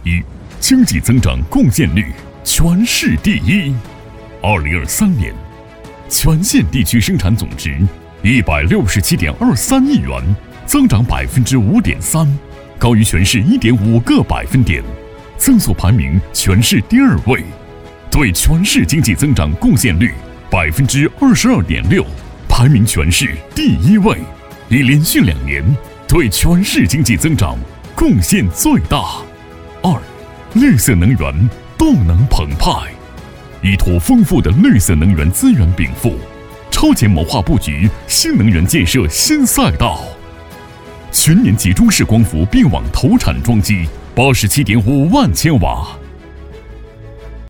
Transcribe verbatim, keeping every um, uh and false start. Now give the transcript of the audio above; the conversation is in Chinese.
一，经济增长贡献率全市第一。二零二三年，全县地区生产总值一百六十七点二三亿元，增长百分之五点三，高于全市一点五个百分点，增速排名全市第二位。对全市经济增长贡献率百分之二十二点六，排名全市第一位，已连续两年对全市经济增长贡献最大。二，绿色能源动能澎湃，依托丰富的绿色能源资源禀赋，超前谋划布局新能源建设新赛道。全年集中式光伏并网投产装机八十七点五万千瓦，